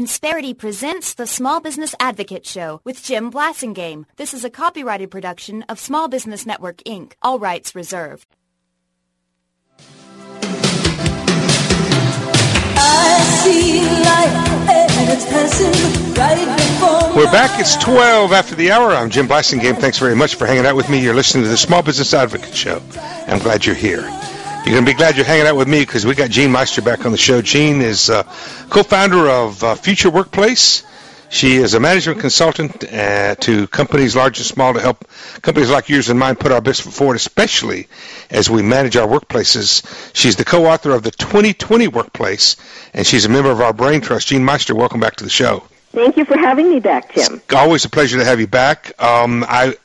Insperity presents the Small Business Advocate Show with Jim Blasingame. This is a copyrighted production of Small Business Network, Inc. All rights reserved. I see life and it's passing right before. We're back. It's 12 after the hour. I'm Jim Blasingame. Thanks very much for hanging out with me. You're listening to the Small Business Advocate Show. I'm glad you're here. You're going to be glad you're hanging out with me because we got Jean Meister back on the show. Jean is co-founder of Future Workplace. She is a management consultant to companies large and small to help companies like yours and mine put our best foot forward, especially as we manage our workplaces. She's the co-author of the 2020 Workplace, and she's a member of our Brain Trust. Jean Meister, welcome back to the show. Thank you for having me back, Jim. It's always a pleasure to have you back. The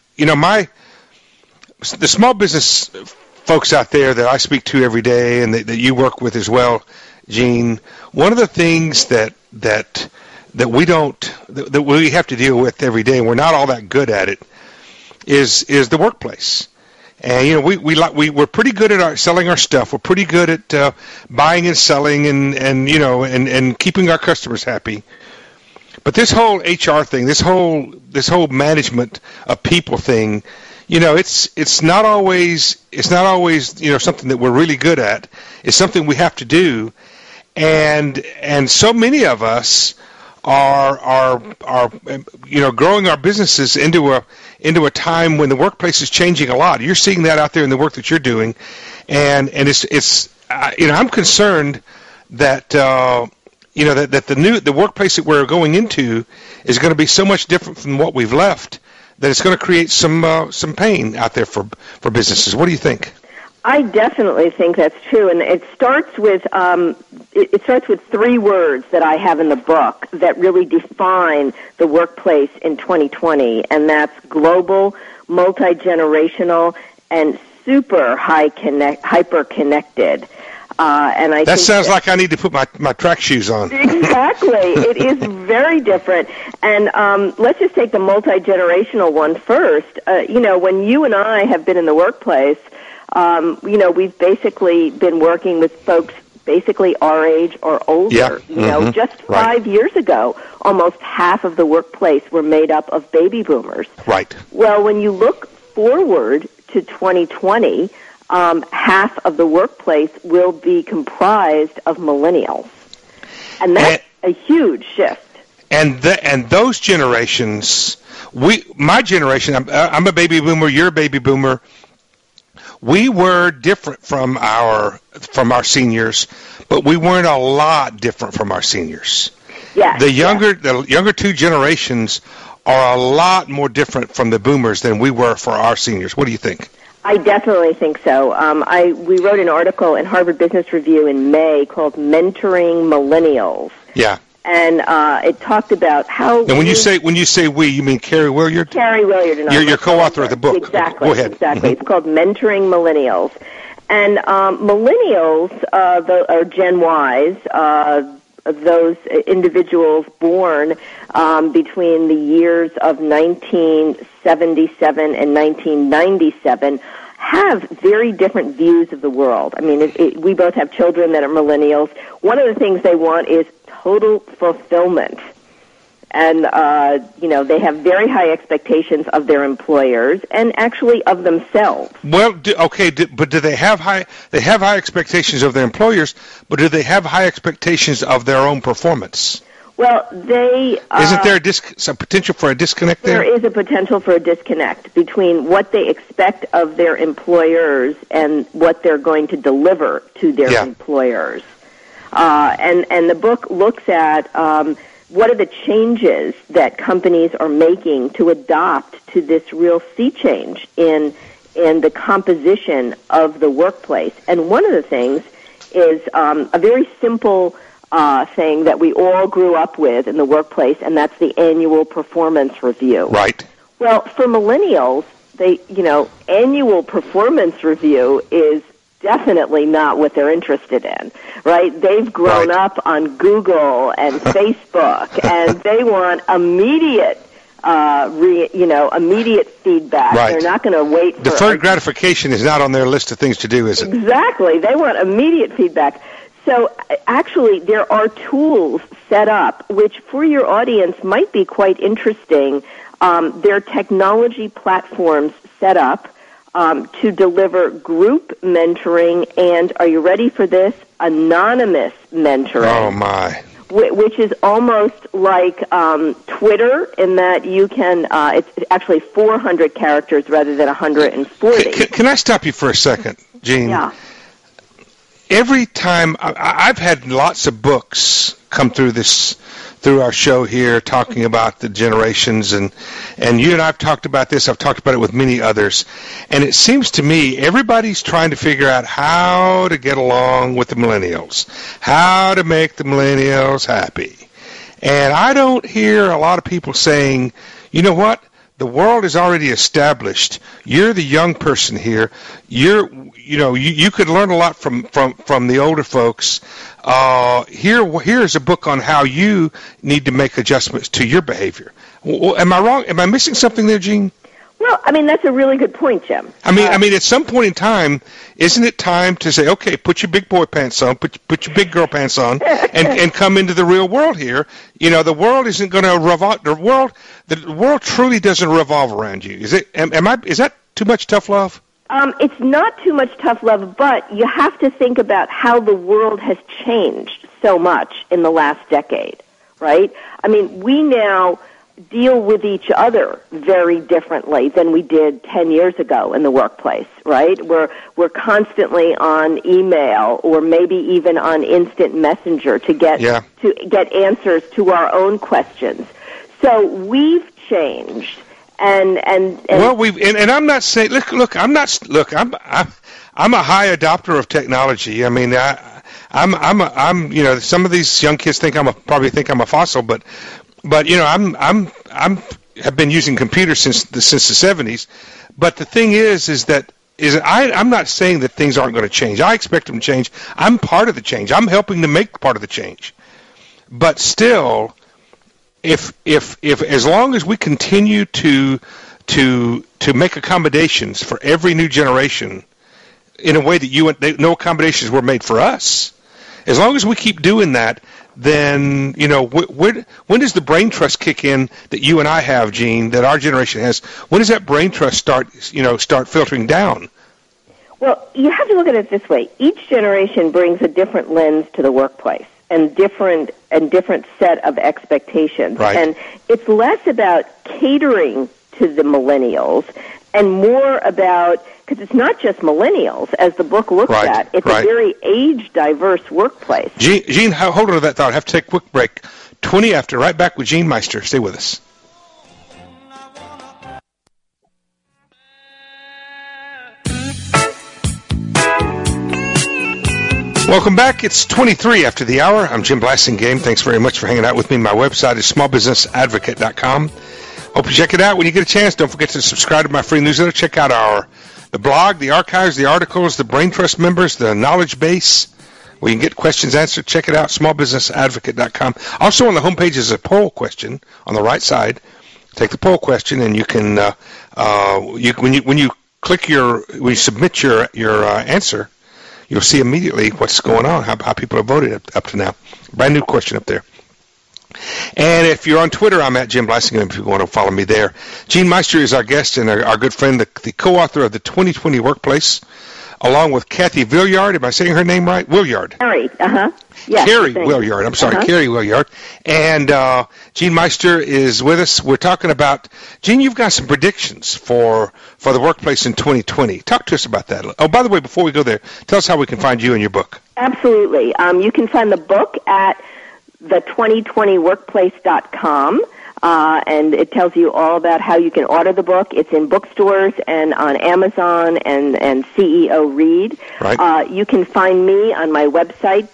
small business folks out there that I speak to every day and that you work with as well, Jean, one of the things that we have to deal with every day, and we're not all that good at it, is the workplace. And we're pretty good at selling our stuff. We're pretty good at buying and selling and keeping our customers happy. But this whole HR thing, this whole management of people thing, it's not always something that we're really good at. It's something we have to do, and so many of us are growing our businesses into a time when the workplace is changing a lot. You're seeing that out there in the work that you're doing, and it's I'm concerned that that the workplace that we're going into is going to be so much different from what we've left that it's going to create some pain out there for businesses. What do you think? I definitely think that's true, and it starts with three words that I have in the book that really define the workplace in 2020, and that's global, multi-generational, and super hyper connected. And I think sounds like I need to put my track shoes on. Exactly. It is very different. And let's just take the multi-generational one first. When you and I have been in the workplace, we've basically been working with folks basically our age or older. Yeah. Just 5 years ago, almost half of the workplace were made up of baby boomers. Right. Well, when you look forward to 2020, half of the workplace will be comprised of millennials. And that's a huge shift. And those generations, my generation, I'm a baby boomer, you're a baby boomer. We were different from our seniors, but we weren't a lot different from our seniors. Yes. The younger two generations are a lot more different from the boomers than we were for our seniors. What do you think? I definitely think so. We wrote an article in Harvard Business Review in May called "Mentoring Millennials." Yeah. And it talked about how. And when you say we, you mean Carrie Williard? Carrie Williard and You're co-author of the book. Exactly. Go ahead. Exactly. It's called "Mentoring Millennials," and millennials or Gen Ys. Those individuals born between the years of 1977 and 1997 have very different views of the world. I mean, we both have children that are millennials. One of the things they want is total fulfillment. And, they have very high expectations of their employers and actually of themselves. Well, but do they have high expectations of their employers, but do they have high expectations of their own performance? Well, Isn't there a potential for a disconnect there? There is a potential for a disconnect between what they expect of their employers and what they're going to deliver to their employers. And the book looks at what are the changes that companies are making to adopt to this real sea change in the composition of the workplace. And one of the things is a very simple thing that we all grew up with in the workplace, and that's the annual performance review. Right. Well, for millennials, annual performance review is definitely not what they're interested in, right? They've grown up on Google and Facebook, and they want immediate feedback. Right. They're not going to wait for... Deferred gratification is not on their list of things to do, is it? Exactly. They want immediate feedback. So actually, there are tools set up which, for your audience, might be quite interesting. There are technology platforms set up to deliver group mentoring and, are you ready for this, anonymous mentoring. Oh, my. Which is almost like Twitter in that you can, it's actually 400 characters rather than 140. Can I stop you for a second, Jean? Yeah. Every time, I've had lots of books come through our show here talking about the generations, and you and I have talked about this. I've talked about it with many others, and it seems to me everybody's trying to figure out how to get along with the millennials, how to make the millennials happy. And I don't hear a lot of people saying, you know what? The world is already established. You're the young person here. You could learn a lot from the older folks. Here's a book on how you need to make adjustments to your behavior. Am I wrong? Am I missing something there, Jean? Well, I mean, that's a really good point, Jim. I mean, at some point in time, isn't it time to say, okay, put your big boy pants on, put your big girl pants on, and come into the real world here? You know, the world isn't going to revolve. The world truly doesn't revolve around you. Is it? Is that too much tough love? It's not too much tough love, but you have to think about how the world has changed so much in the last decade, right? I mean, we now deal with each other very differently than we did 10 years ago in the workplace, right? We're constantly on email or maybe even on instant messenger to get answers to our own questions. So we've changed, and well, I'm not saying I'm a high adopter of technology. I mean, I'm you know, some of these young kids probably think I'm a fossil, but you know, have been using computers since the 70s. But the thing is that I'm not saying that things aren't going to change. I expect them to change. I'm part of the change. I'm helping to make part of the change. But still, if as long as we continue to make accommodations for every new generation in a way that no accommodations were made for us, as long as we keep doing that, then, you know, when does the brain trust kick in that you and I have, Jean, that our generation has? When does that brain trust start filtering down? Well, you have to look at it this way. Each generation brings a different lens to the workplace and different set of expectations. Right. And it's less about catering to the millennials and more about, because it's not just millennials, as the book looks at. It's a very age-diverse workplace. Jean, hold on to that thought. I have to take a quick break. 20 after, right back with Jean Meister. Stay with us. Welcome back. It's 23 after the hour. I'm Jim Blasingame. Thanks very much for hanging out with me. My website is smallbusinessadvocate.com. Hope you check it out when you get a chance. Don't forget to subscribe to my free newsletter. Check out the blog, the archives, the articles, the Brain Trust members, the knowledge base, where you can get questions answered. Check it out, smallbusinessadvocate.com. Also on the homepage is a poll question on the right side. Take the poll question, and you can when you submit your answer, you'll see immediately what's going on, how people have voted up to now. Brand new question up there. And if you're on Twitter, I'm at Jim Blasingame if you want to follow me there. Jean Meister is our guest and our good friend, the co-author of the 2020 Workplace, along with Kathy Villiard. Am I saying her name right? Williard. Carrie, yes, Carrie Williard. I'm sorry, Carrie Williard. And Jean Meister is with us. We're talking about, Jean, you've got some predictions for the workplace in 2020. Talk to us about that. Oh, by the way, before we go there, tell us how we can find you and your book. Absolutely. You can find the book at the2020workplace.com, and it tells you all about how you can order the book. It's in bookstores and on Amazon and CEO Read. Right. You can find me on my website,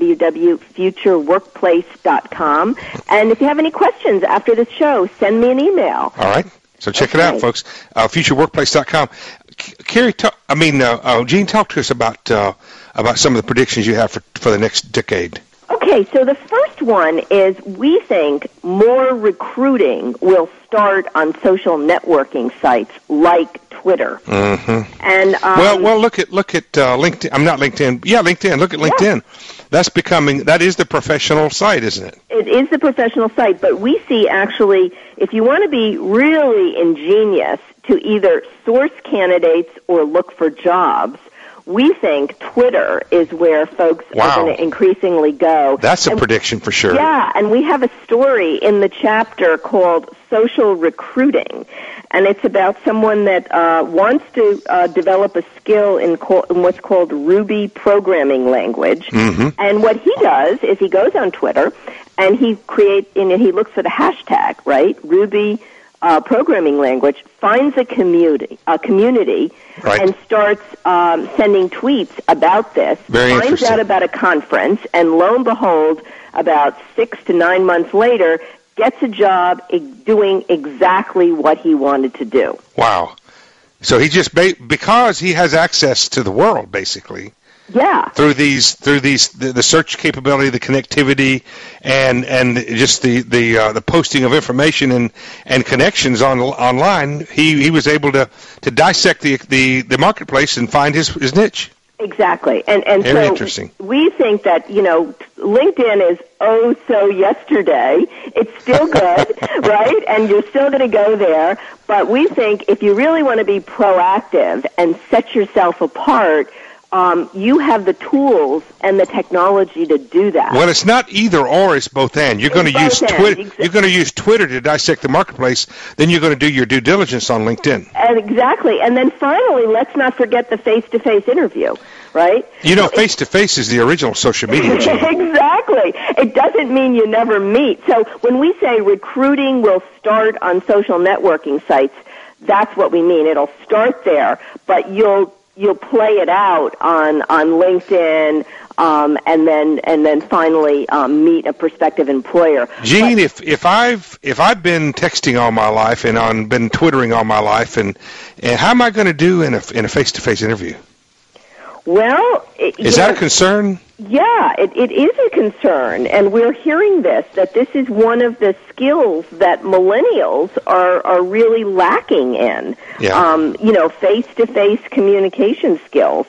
www.futureworkplace.com. And if you have any questions after this show, send me an email. All right. So check it out, folks. Futureworkplace.com. Carrie, Jean, talk to us about some of the predictions you have for the next decade. Okay, so the first one is we think more recruiting will start on social networking sites like Twitter. Mm-hmm. And well, look at LinkedIn. I'm not LinkedIn. Yeah, LinkedIn. Look at LinkedIn. Yeah. That is the professional site, isn't it? It is the professional site, but we see actually, if you want to be really ingenious to either source candidates or look for jobs, we think Twitter is where folks are going to increasingly go. That's a prediction for sure. Yeah, and we have a story in the chapter called Social Recruiting, and it's about someone that wants to develop a skill in what's called Ruby programming language. Mm-hmm. And what he does is he goes on Twitter and he looks for the hashtag, right? Ruby programming language, finds a community, right, and starts sending tweets about this. Finds out about a conference, and lo and behold, about 6 to 9 months later, gets a job doing exactly what he wanted to do. Wow! So he just because he has access to the world, basically. Yeah. Through the search capability, the connectivity, and just the posting of information and connections online, he was able to dissect the marketplace and find his niche. Exactly. And very so interesting. We think that, LinkedIn is so yesterday. It's still good, right? And you're still going to go there. But we think if you really want to be proactive and set yourself apart, you have the tools and the technology to do that. Well, it's not either or; it's both and. You're going to use Twitter. You're going to use Twitter to dissect the marketplace. Then you're going to do your due diligence on LinkedIn. Exactly, and then finally, let's not forget the face-to-face interview, right? Face-to-face is the original social media. Exactly. It doesn't mean you never meet. So when we say recruiting will start on social networking sites, that's what we mean. It'll start there, but you'll play it out on LinkedIn, and then finally meet a prospective employer. Gene, if I've been texting all my life and been Twittering all my life, and how am I going to do in a face-to-face interview? Well, is that a concern? Yeah, it is a concern, and we're hearing that this is one of the skills that millennials are really lacking in. Yeah. Face-to-face communication skills.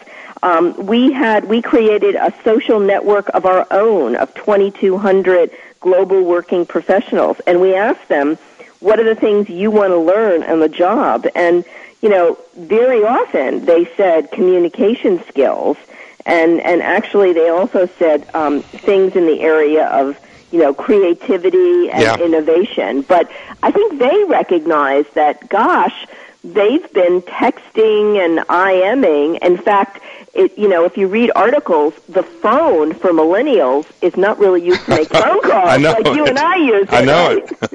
We created a social network of our own of 2,200 global working professionals, and we asked them, what are the things you want to learn on the job? And very often they said communication skills, and actually they also said things in the area of creativity and innovation. But I think they recognize that, gosh, they've been texting and IMing. In fact, if you read articles, the phone for millennials is not really used to make phone calls like you and I use it. I know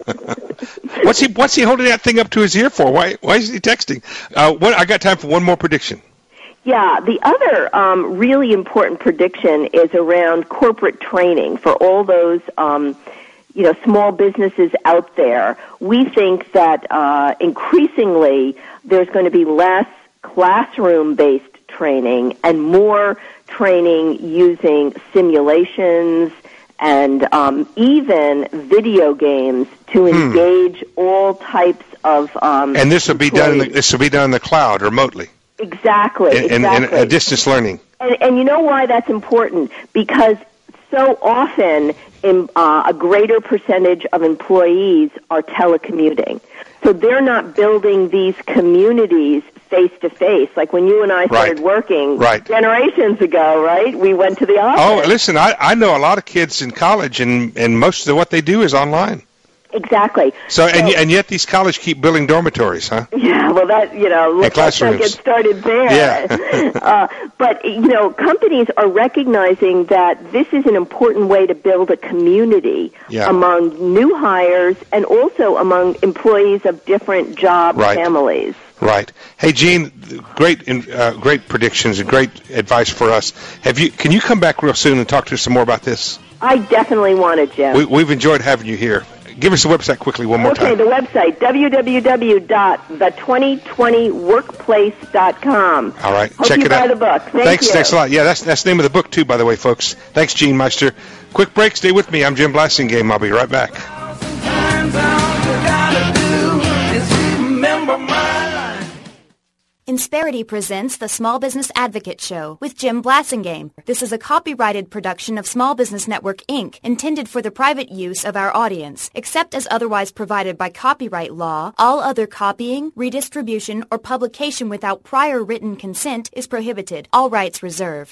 it. What's he holding that thing up to his ear for? Why is he texting? I got time for one more prediction. Yeah, the other really important prediction is around corporate training for all those small businesses out there. We think that increasingly there's going to be less classroom-based training and more training using simulations and even video games to engage all types of and this will be done in the cloud remotely. Exactly. In distance learning. And you know why that's important? Because so often a greater percentage of employees are telecommuting. So they're not building these communities face-to-face. Like when you and I started working generations ago, right? We went to the office. Oh, listen, I know a lot of kids in college, and most of what they do is online. Exactly. So and yet these colleges keep building dormitories, huh? Yeah, well, let's not get started there. Yeah. But, companies are recognizing that this is an important way to build a community among new hires and also among employees of different job families. Right. Hey, Gene, great predictions and great advice for us. Can you come back real soon and talk to us some more about this? I definitely want it, Jim. We've enjoyed having you here. Give us the website quickly one more time. Okay, the website, www.the2020workplace.com. All right, check it out. Hope you buy the book. Thanks. Thanks a lot. Yeah, that's the name of the book, too, by the way, folks. Thanks, Gene Meister. Quick break. Stay with me. I'm Jim Blasingame. I'll be right back. Insperity presents the Small Business Advocate Show with Jim Blasingame. This is a copyrighted production of Small Business Network, Inc., intended for the private use of our audience. Except as otherwise provided by copyright law, all other copying, redistribution, or publication without prior written consent is prohibited. All rights reserved.